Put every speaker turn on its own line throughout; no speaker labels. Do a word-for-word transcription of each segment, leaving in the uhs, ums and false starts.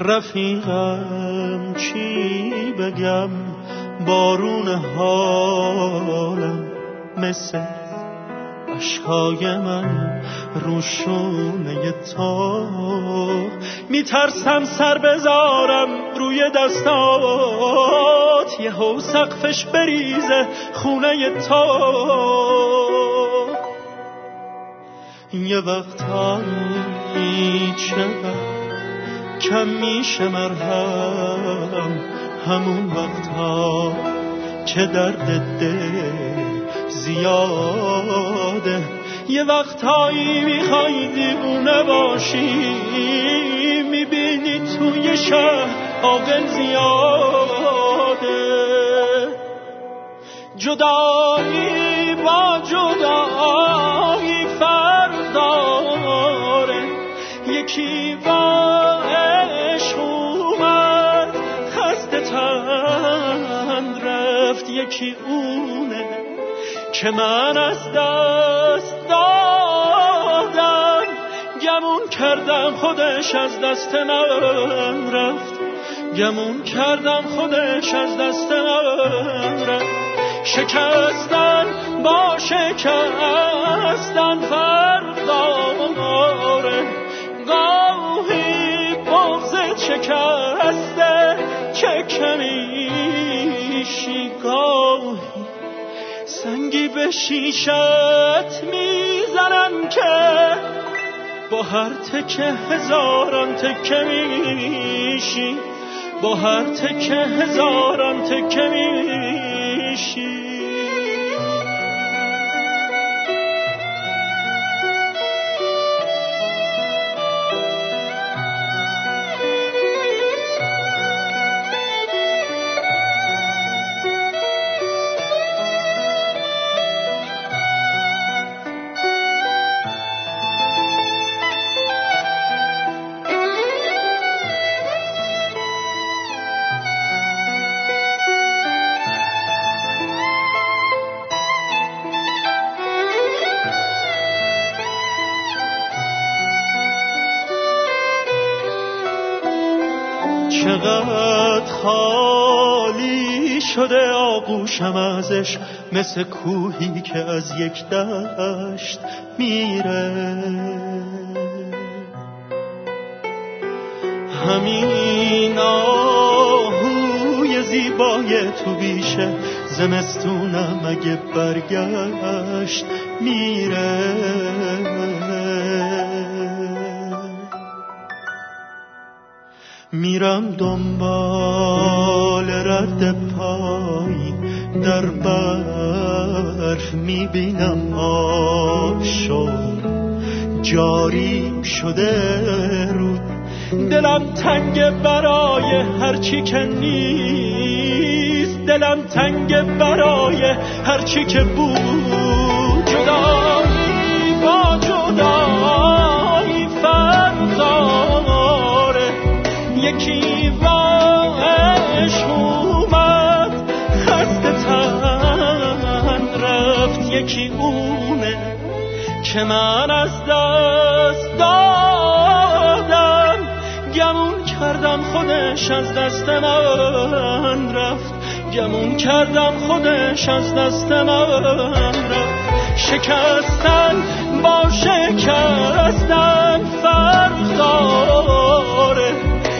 رفیقم چی بگم، بارون حالم مثل عشقای من روشونه تو. میترسم سر بذارم روی دستات، یه هو سقفش بریزه خونه تو. یه وقتایی چقدر کم میشه مرهم، همون وقتا که درد دل زیاده. یه وقتایی میخوای دیوونه باشی، میبینی توی شهر عاقل زیاده. جدایی با جدایی فرق داره، یکی با عشق اومد خسته تن رفت، یکی اونه که من از دست دادم. گمون کردم خودش از دست من رفت، گمون کردم خودش از دست من رفت. شکستن با شکستن فرق داره، گاهی بغض شکسته چه کمیشی، گاهی سنگی به شیشت میزنن که با هر تکه هزاران تکه میشی، با هر تکه هزاران تکه میشی. چقدر خالی شده آغوشم ازش، مثل کوهی که از یک دشت میره. همین آهوی زیبای تو بیشه، زمستونم اگه برگشت میره. میرم دنبال رد پای در برف، میبینم آب شد جاری شده رود. دلم تنگ برای هرچی که نیست، دلم تنگ برای هرچی که بود. جدایی با جدایی فرق داره، یکی با عشق اومد خسته تن رفت، یکی اونه که من از دست دادم. گمون کردم خودش از دست من رفت، گمون کردم خودش از دست من رفت. شکستن با شکستن فرق داره،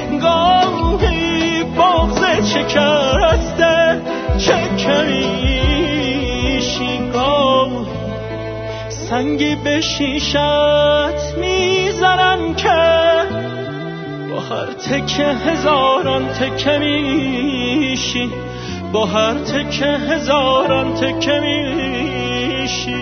گاهی بغض شکسته چه کمیشی، گاهی سنگی به شیشت میزنن که با هر تکه هزاران تکه میشی، با هر تکه هزاران تکه میشی.